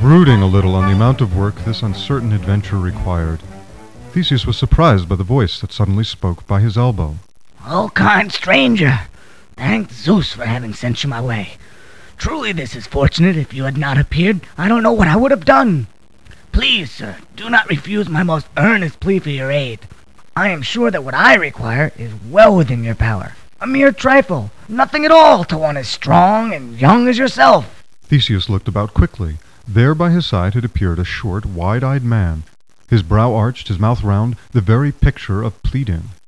Brooding a little on the amount of work this uncertain adventure required, Theseus was surprised by the voice that suddenly spoke by his elbow. "Oh, kind stranger, thank Zeus for having sent you my way. Truly this is fortunate. If you had not appeared, I don't know what I would have done. Please, sir, do not refuse my most earnest plea for your aid. I am sure that what I require is well within your power. A mere trifle, nothing at all to one as strong and young as yourself." Theseus looked about quickly. There by his side had appeared a short, wide-eyed man, his brow arched, his mouth round, the very picture of pleading.